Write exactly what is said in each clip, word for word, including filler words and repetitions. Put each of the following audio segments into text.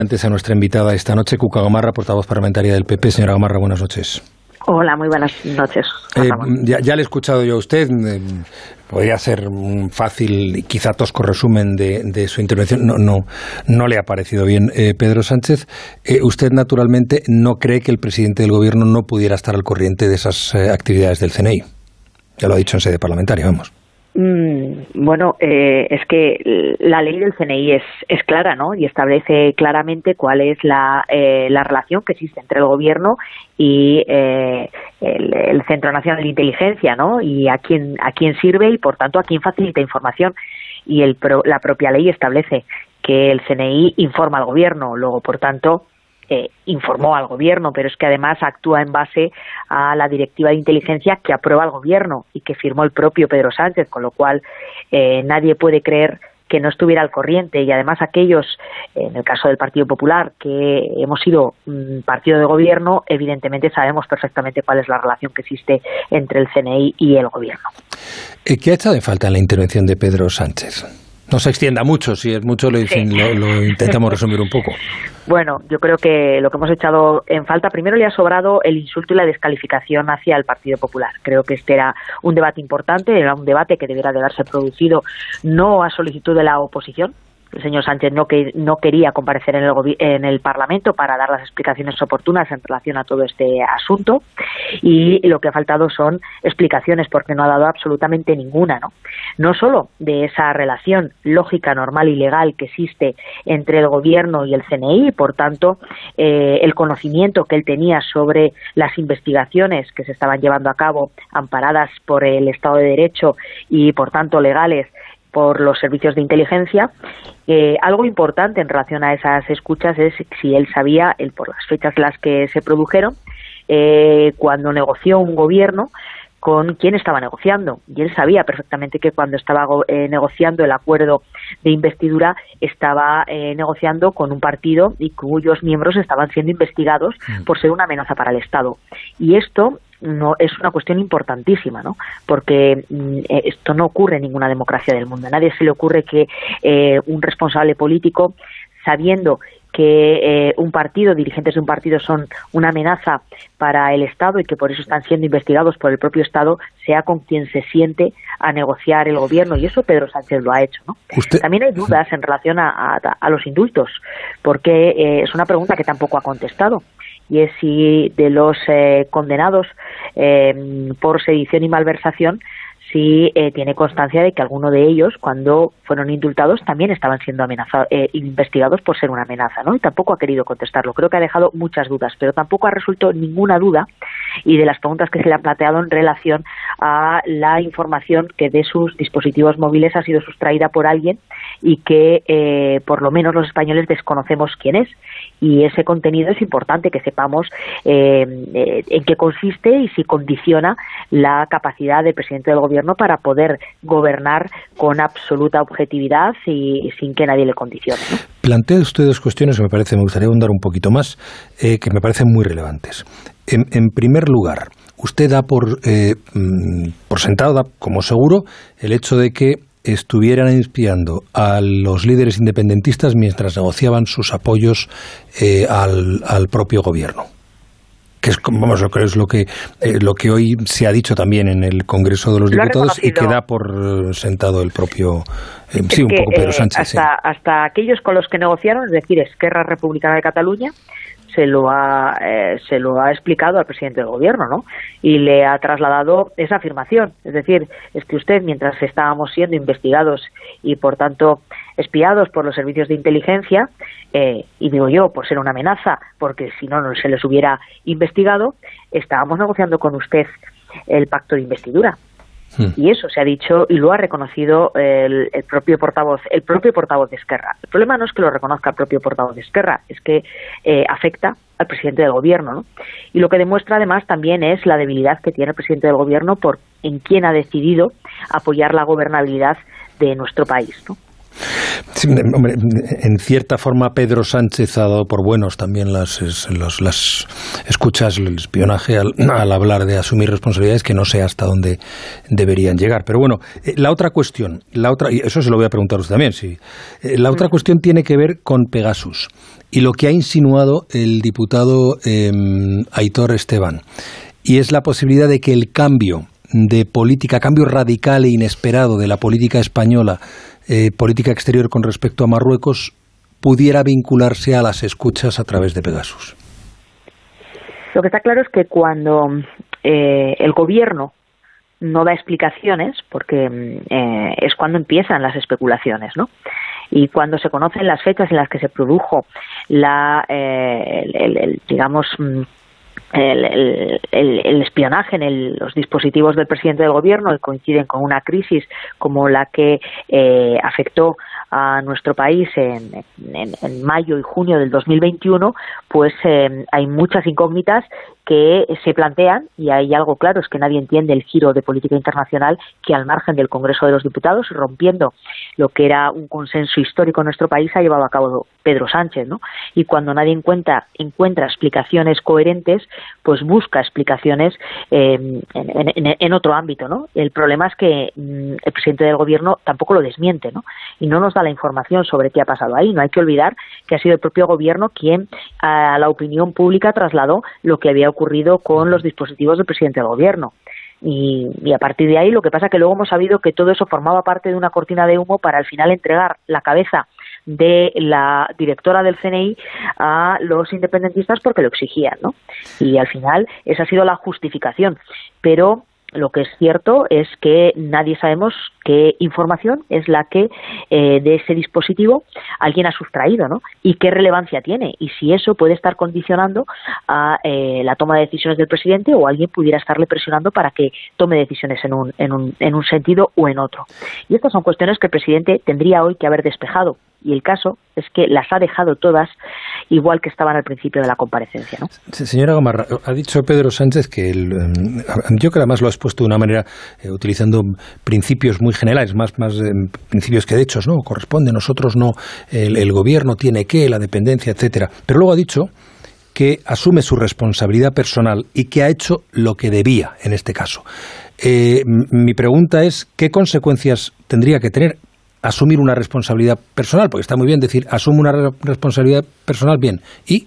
Antes a nuestra invitada esta noche, Cuca Gamarra, portavoz parlamentaria del P P. Señora Gamarra, buenas noches. Hola, muy buenas noches. Eh, ya, ya le he escuchado yo a usted. Eh, podría ser un fácil y quizá tosco resumen de, de su intervención. No, no, no le ha parecido bien. Eh, Pedro Sánchez, eh, usted naturalmente no cree que el presidente del gobierno no pudiera estar al corriente de esas eh, actividades del C N I. Ya lo ha dicho en sede parlamentaria, vamos. Mm, bueno, eh, es que la ley del C N I es, es clara, ¿no? Y establece claramente cuál es la, eh, la relación que existe entre el gobierno y eh, el, el Centro Nacional de Inteligencia, ¿no? Y a quién, a quién sirve y, por tanto, a quién facilita información. Y el pro, la propia ley establece que el C N I informa al gobierno, luego, por tanto, Eh, informó al gobierno, pero es que además actúa en base a la directiva de inteligencia que aprueba el gobierno y que firmó el propio Pedro Sánchez, con lo cual eh, nadie puede creer que no estuviera al corriente. Y además aquellos, en el caso del Partido Popular, que hemos sido un partido de gobierno, evidentemente sabemos perfectamente cuál es la relación que existe entre el C N I y el gobierno. ¿Qué ha echado de falta en la intervención de Pedro Sánchez? No se extienda mucho, si es mucho lo, sí. lo, lo intentamos resumir un poco. Bueno, yo creo que lo que hemos echado en falta, primero le ha sobrado el insulto y la descalificación hacia el Partido Popular. Creo que este era un debate importante, era un debate que debiera de haberse producido no a solicitud de la oposición. El señor Sánchez no, que, no quería comparecer en el, en el Parlamento para dar las explicaciones oportunas en relación a todo este asunto, y lo que ha faltado son explicaciones, porque no ha dado absolutamente ninguna, ¿no? No solo de esa relación lógica, normal y legal que existe entre el Gobierno y el C N I, por tanto, eh, el conocimiento que él tenía sobre las investigaciones que se estaban llevando a cabo, amparadas por el Estado de Derecho y, por tanto, legales por los servicios de inteligencia. Eh, algo importante en relación a esas escuchas es si él sabía, él por las fechas en las que se produjeron, eh, cuando negoció un gobierno, con quién estaba negociando. Y él sabía perfectamente que cuando estaba eh, negociando el acuerdo de investidura, estaba eh, negociando con un partido y cuyos miembros estaban siendo investigados mm. por ser una amenaza para el Estado. Y esto no es una cuestión importantísima, ¿no? Porque eh, esto no ocurre en ninguna democracia del mundo. A nadie se le ocurre que eh, un responsable político, sabiendo que eh, un partido, dirigentes de un partido son una amenaza para el Estado y que por eso están siendo investigados por el propio Estado, sea con quien se siente a negociar el gobierno. Y eso Pedro Sánchez lo ha hecho, ¿no? ¿Usted? También hay dudas en relación a, a, a los indultos, porque eh, es una pregunta que tampoco ha contestado. Y es si de los eh, condenados eh, por sedición y malversación, si eh, tiene constancia de que alguno de ellos, cuando fueron indultados, también estaban siendo amenazados, eh, investigados por ser una amenaza, ¿no? Y tampoco ha querido contestarlo. Creo que ha dejado muchas dudas, pero tampoco ha resuelto ninguna duda, y de las preguntas que se le han planteado en relación a la información que de sus dispositivos móviles ha sido sustraída por alguien y que eh, por lo menos los españoles desconocemos quién es. Y ese contenido es importante que sepamos eh, eh, en qué consiste y si condiciona la capacidad del presidente del gobierno para poder gobernar con absoluta objetividad y, y sin que nadie le condicione, ¿no? Plantea usted dos cuestiones que me parece, me gustaría ahondar un poquito más, eh, que me parecen muy relevantes. En, en primer lugar, usted da por, eh, por sentado, da como seguro, el hecho de que estuvieran espiando a los líderes independentistas mientras negociaban sus apoyos eh, al, al propio gobierno. Que es, vamos, lo que es lo que eh, lo que hoy se ha dicho también en el Congreso de los Diputados y que da por sentado el propio eh, sí, un que, poco Pedro Sánchez. Eh, hasta, sí. hasta aquellos con los que negociaron, es decir, Esquerra Republicana de Cataluña, se lo ha eh, se lo ha explicado al presidente del gobierno, ¿no? Y le ha trasladado esa afirmación. Es decir, es que usted, mientras estábamos siendo investigados y por tanto espiados por los servicios de inteligencia, eh, y digo yo, por ser una amenaza, porque si no, no se les hubiera investigado, estábamos negociando con usted el pacto de investidura. Y eso se ha dicho y lo ha reconocido el, el propio portavoz el propio portavoz de Esquerra. El problema no es que lo reconozca el propio portavoz de Esquerra, es que eh, afecta al presidente del gobierno, ¿no? Y lo que demuestra además también es la debilidad que tiene el presidente del gobierno por en quién ha decidido apoyar la gobernabilidad de nuestro país, ¿no? Sí, hombre, en cierta forma Pedro Sánchez ha dado por buenos también las, las, las escuchas, el espionaje al, al hablar de asumir responsabilidades que no sé hasta dónde deberían llegar. Pero bueno, eh, la otra cuestión, la otra, y eso se lo voy a preguntar a usted también, sí. Eh, la otra cuestión tiene que ver con Pegasus y lo que ha insinuado el diputado eh, Aitor Esteban, y es la posibilidad de que el cambio de política, cambio radical e inesperado de la política española, eh, política exterior con respecto a Marruecos, pudiera vincularse a las escuchas a través de Pegasus. Lo que está claro es que cuando eh, el gobierno no da explicaciones, porque eh, es cuando empiezan las especulaciones, ¿no? Y cuando se conocen las fechas en las que se produjo la, eh, el, el, el, digamos, El, el, el, el espionaje en el, los dispositivos del presidente del gobierno, y coinciden con una crisis como la que eh, afectó a nuestro país en, en, en mayo y junio del dos mil veintiuno, pues eh, hay muchas incógnitas que se plantean, y hay algo claro, es que nadie entiende el giro de política internacional que, al margen del Congreso de los Diputados, rompiendo lo que era un consenso histórico en nuestro país, ha llevado a cabo Pedro Sánchez, ¿no? Y cuando nadie encuentra, encuentra explicaciones coherentes, pues busca explicaciones eh, en, en, en otro ámbito, ¿no? El problema es que mm, el presidente del gobierno tampoco lo desmiente, ¿no? Y no nos da la información sobre qué ha pasado ahí. No hay que olvidar que ha sido el propio gobierno quien a la opinión pública trasladó lo que había ocurrido con los dispositivos del presidente del gobierno. Y, y a partir de ahí lo que pasa es que luego hemos sabido que todo eso formaba parte de una cortina de humo para al final entregar la cabeza de la directora del C N I a los independentistas porque lo exigían, ¿no? Y al final esa ha sido la justificación. Pero lo que es cierto es que nadie sabemos qué información es la que eh, de ese dispositivo alguien ha sustraído, ¿no? Y qué relevancia tiene, y si eso puede estar condicionando a eh, la toma de decisiones del presidente, o alguien pudiera estarle presionando para que tome decisiones en un, en un, en un sentido o en otro. Y estas son cuestiones que el presidente tendría hoy que haber despejado, y el caso es que las ha dejado todas igual que estaban al principio de la comparecencia, ¿no? Señora Gamarra, ha dicho Pedro Sánchez que el, yo creo que además lo has puesto de una manera eh, utilizando principios muy generales, más, más eh, principios que de hechos, ¿no? Corresponde, nosotros no, el, el gobierno tiene que, la dependencia, etcétera. Pero luego ha dicho que asume su responsabilidad personal y que ha hecho lo que debía en este caso. Eh, mi pregunta es, ¿qué consecuencias tendría que tener asumir una responsabilidad personal? Porque está muy bien decir, asume una re- responsabilidad personal, bien. ¿Y?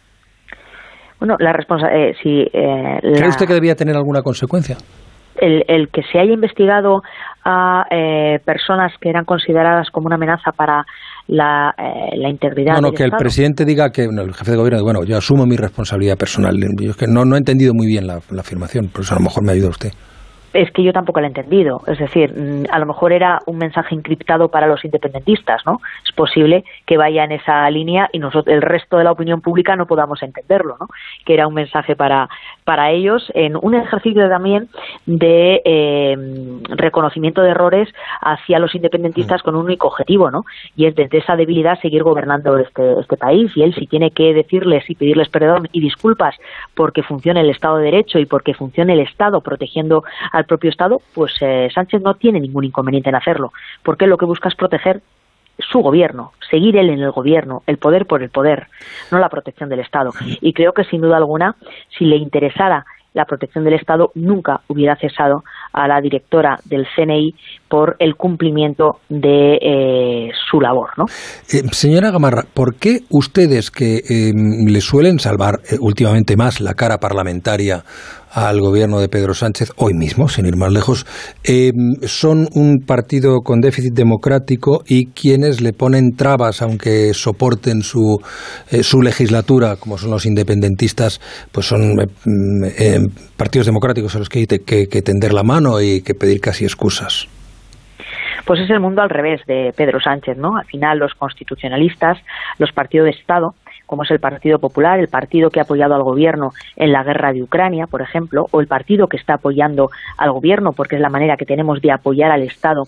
Bueno, la responsabilidad... Eh, si, eh, ¿Cree la... usted que debía tener alguna consecuencia? El, el que se haya investigado a eh, personas que eran consideradas como una amenaza para la, eh, la integridad No, no, del que Estado. El presidente diga que, bueno, el jefe de gobierno, bueno, yo asumo mi responsabilidad personal. Yo es que no, no he entendido muy bien la, la afirmación, por eso a lo mejor me ayuda usted. Es que yo tampoco lo he entendido. Es decir, a lo mejor era un mensaje encriptado para los independentistas, ¿no? Es posible que vaya en esa línea y nosotros, el resto de la opinión pública, no podamos entenderlo, ¿no? Que era un mensaje para, para ellos, en un ejercicio también de eh, reconocimiento de errores hacia los independentistas con un único objetivo, ¿no? Y es desde esa debilidad seguir gobernando este, este país. Y él, si tiene que decirles y pedirles perdón y disculpas porque funcione el Estado de Derecho y porque funcione el Estado protegiendo a al propio Estado, pues eh, Sánchez no tiene ningún inconveniente en hacerlo, porque lo que busca es proteger su gobierno, seguir él en el gobierno, el poder por el poder, no la protección del Estado. Y creo que sin duda alguna, si le interesara la protección del Estado, nunca hubiera cesado a la directora del C N I por el cumplimiento de eh, su labor, ¿no? Eh, señora Gamarra, ¿por qué ustedes que eh, le suelen salvar eh, últimamente más la cara parlamentaria al gobierno de Pedro Sánchez, hoy mismo, sin ir más lejos, eh, son un partido con déficit democrático y quienes le ponen trabas, aunque soporten su, eh, su legislatura, como son los independentistas, pues son eh, eh, partidos democráticos a los que hay que, que tender la mano y que pedir casi excusas? Pues es el mundo al revés de Pedro Sánchez, ¿no? Al final los constitucionalistas, los partidos de Estado, como es el Partido Popular, el partido que ha apoyado al gobierno en la guerra de Ucrania, por ejemplo, o el partido que está apoyando al gobierno porque es la manera que tenemos de apoyar al Estado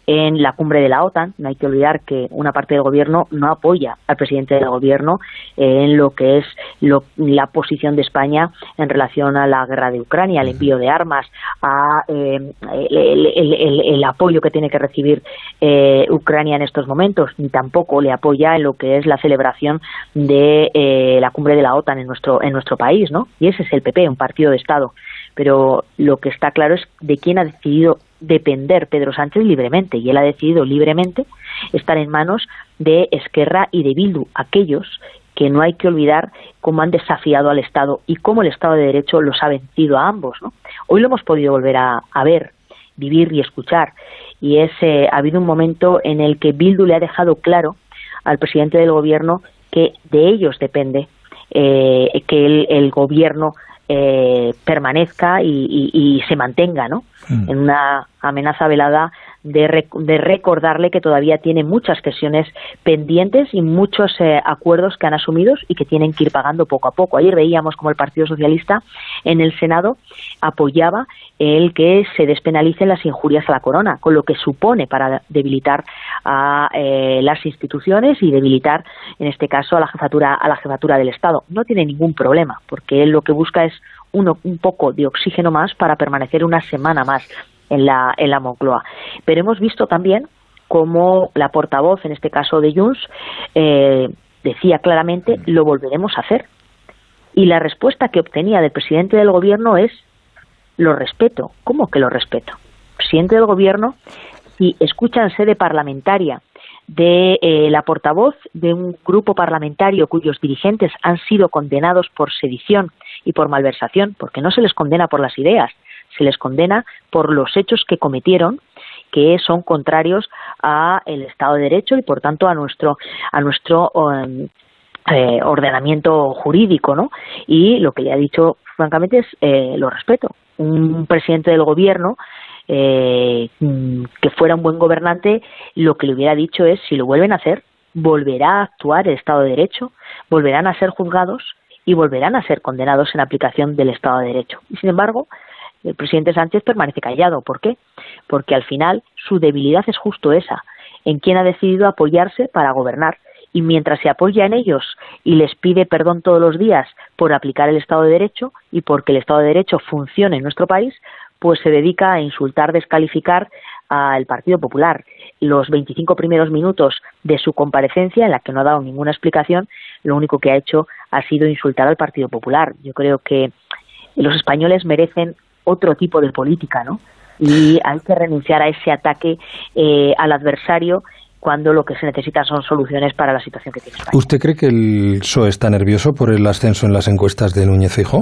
en la cumbre de la OTAN. No hay que olvidar que una parte del gobierno no apoya al presidente del gobierno en lo que es lo, la posición de España en relación a la guerra de Ucrania, al envío de armas, a eh, el, el, el, el apoyo que tiene que recibir eh, Ucrania en estos momentos, ni tampoco le apoya en lo que es la celebración de eh, la cumbre de la OTAN en nuestro en nuestro país, ¿no? Y ese es el P P, un partido de Estado. Pero lo que está claro es de quién ha decidido depender Pedro Sánchez libremente, y él ha decidido libremente estar en manos de Esquerra y de Bildu, aquellos que no hay que olvidar cómo han desafiado al Estado y cómo el Estado de Derecho los ha vencido a ambos, ¿no? Hoy lo hemos podido volver a, a ver, vivir y escuchar, y es eh, ha habido un momento en el que Bildu le ha dejado claro al presidente del gobierno que de ellos depende eh, que el, el gobierno eh, permanezca y, y, y se mantenga, ¿no? Mm. En una amenaza velada de, rec de recordarle que todavía tiene muchas sesiones pendientes y muchos eh, acuerdos que han asumido y que tienen que ir pagando poco a poco. Ayer veíamos como el Partido Socialista en el Senado apoyaba el que se despenalicen las injurias a la corona, con lo que supone para debilitar a eh, las instituciones y debilitar, en este caso, a la jefatura a la jefatura del Estado. No tiene ningún problema, porque él lo que busca es uno, un poco de oxígeno más para permanecer una semana más en la, en la Moncloa. Pero hemos visto también cómo la portavoz, en este caso de Junts, eh, decía claramente, lo volveremos a hacer. Y la respuesta que obtenía del presidente del gobierno es, lo respeto. ¿Cómo que lo respeto? El presidente del gobierno, si escucha en sede parlamentaria de eh, la portavoz de un grupo parlamentario cuyos dirigentes han sido condenados por sedición y por malversación, porque no se les condena por las ideas, se les condena por los hechos que cometieron, que son contrarios a el Estado de Derecho y por tanto a nuestro a nuestro um, eh, ordenamiento jurídico, ¿no? Y lo que le ha dicho francamente es eh, lo respeto. Un presidente del gobierno eh, que fuera un buen gobernante, lo que le hubiera dicho es, si lo vuelven a hacer, volverá a actuar el Estado de Derecho, volverán a ser juzgados y volverán a ser condenados en aplicación del Estado de Derecho. Y sin embargo, el presidente Sánchez permanece callado. ¿Por qué? Porque al final su debilidad es justo esa, en quien ha decidido apoyarse para gobernar. Y mientras se apoya en ellos y les pide perdón todos los días por aplicar el Estado de Derecho y porque el Estado de Derecho funcione en nuestro país, pues se dedica a insultar, descalificar al Partido Popular. Los veinticinco primeros minutos de su comparecencia, en la que no ha dado ninguna explicación, lo único que ha hecho ha sido insultar al Partido Popular. Yo creo que los españoles merecen otro tipo de política, ¿no? Y hay que renunciar a ese ataque eh, al adversario cuando lo que se necesita son soluciones para la situación que tiene España. ¿Usted cree que el P S O E está nervioso por el ascenso en las encuestas de Núñez Feijóo?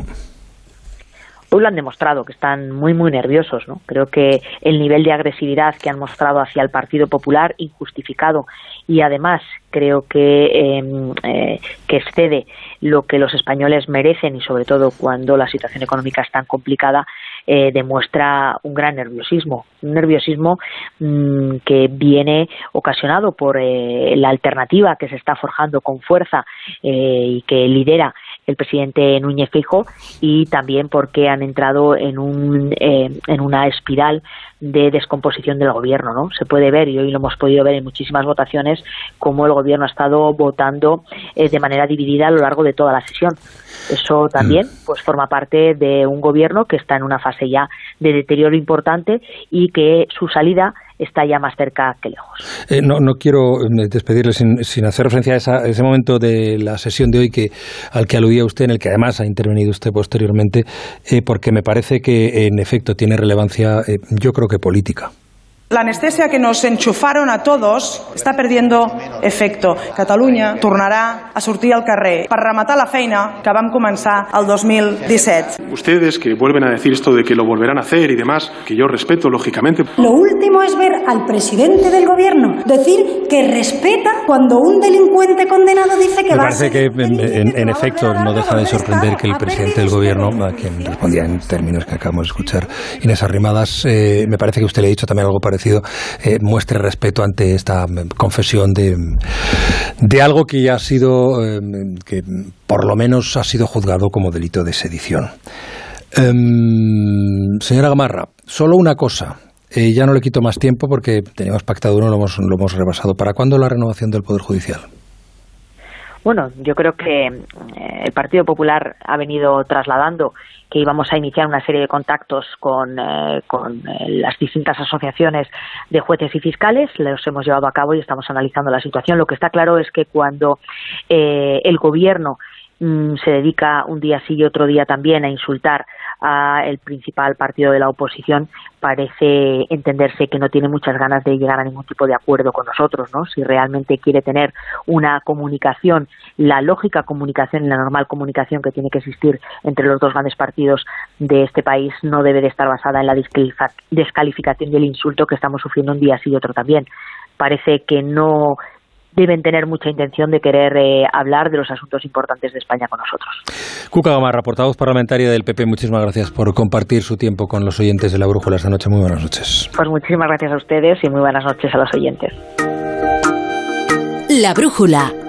Hoy lo han demostrado, que están muy, muy nerviosos, ¿no? Creo que el nivel de agresividad que han mostrado hacia el Partido Popular, injustificado, y además creo que, eh, eh, que excede lo que los españoles merecen, y sobre todo cuando la situación económica es tan complicada, eh, demuestra un gran nerviosismo. Un nerviosismo mmm, que viene ocasionado por eh, la alternativa que se está forjando con fuerza eh, y que lidera el presidente Núñez Feijóo, y también porque han entrado en un eh, en una espiral de descomposición del gobierno, ¿no? Se puede ver, y hoy lo hemos podido ver en muchísimas votaciones, cómo el gobierno ha estado votando eh, de manera dividida a lo largo de toda la sesión. Eso también pues forma parte de un gobierno que está en una fase ya de deterioro importante y que su salida está ya más cerca que lejos. Eh, no, no quiero despedirle sin, sin hacer referencia a, esa, a ese momento de la sesión de hoy que al que aludía usted, en el que además ha intervenido usted posteriormente, eh, porque me parece que en efecto tiene relevancia, eh, yo creo que política. La anestesia que nos enchufaron a todos està perdiendo efecto. Catalunya tornarà a sortir al carrer per rematar la feina que vam començar el dos mil disset. Ustedes que vuelven a decir esto de que lo volverán a hacer y demás, que yo respeto lógicamente. Lo último es ver al presidente del gobierno decir que respeta cuando un delincuente condenado dice que Me va a parece que en, en, en efecto no deja de sorprender que el presidente del gobierno, a quien respondía en términos que acabamos de escuchar, Inés Arrimadas, eh, me parece que usted le ha dicho también algo parecido. Eh, muestre respeto ante esta confesión de, de algo que ya ha sido, eh, que por lo menos ha sido juzgado como delito de sedición. Eh, señora Gamarra, solo una cosa. Eh, ya no le quito más tiempo porque teníamos pactado uno, lo hemos, lo hemos rebasado. ¿Para cuándo la renovación del Poder Judicial? Bueno, yo creo que el Partido Popular ha venido trasladando que íbamos a iniciar una serie de contactos con, eh, con eh, las distintas asociaciones de jueces y fiscales. Los hemos llevado a cabo y estamos analizando la situación. Lo que está claro es que cuando eh, el Gobierno mmm, se dedica un día sí y otro día también a insultar al principal partido de la oposición, parece entenderse que no tiene muchas ganas de llegar a ningún tipo de acuerdo con nosotros, ¿no? Si realmente quiere tener una comunicación, la lógica comunicación y la normal comunicación que tiene que existir entre los dos grandes partidos de este país, no debe de estar basada en la descalificación y el insulto que estamos sufriendo un día sí y otro también. Parece que no deben tener mucha intención de querer eh, hablar de los asuntos importantes de España con nosotros. Cuca Gamarra, portavoz parlamentaria del P P, muchísimas gracias por compartir su tiempo con los oyentes de La Brújula esta noche. Muy buenas noches. Pues muchísimas gracias a ustedes y muy buenas noches a los oyentes. La Brújula,